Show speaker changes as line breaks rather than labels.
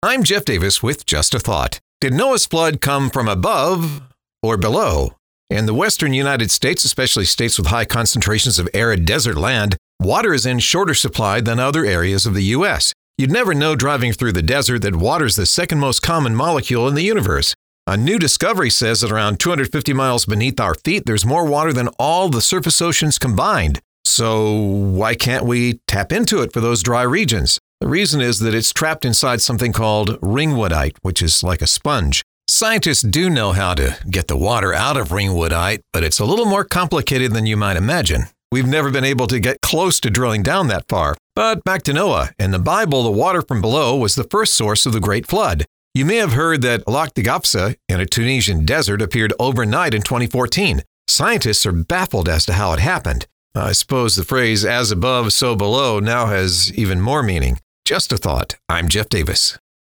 I'm Jeff Davis with Just a Thought. Did Noah's flood come from above or below? In the western United States, especially states with high concentrations of arid desert land, water is in shorter supply than other areas of the U.S. You'd never know driving through the desert that water is the second most common molecule in the universe. A new discovery says that around 250 miles beneath our feet, there's more water than all the surface oceans combined. So why can't we tap into it for those dry regions? The reason is that it's trapped inside something called ringwoodite, which is like a sponge. Scientists do know how to get the water out of ringwoodite, but it's a little more complicated than you might imagine. We've never been able to get close to drilling down that far. But back to Noah. In the Bible, the water from below was the first source of the Great Flood. You may have heard that Lac de Gapsa in a Tunisian desert appeared overnight in 2014. Scientists are baffled as to how it happened. I suppose the phrase, as above, so below, now has even more meaning. Just a thought. I'm Jeff Davis.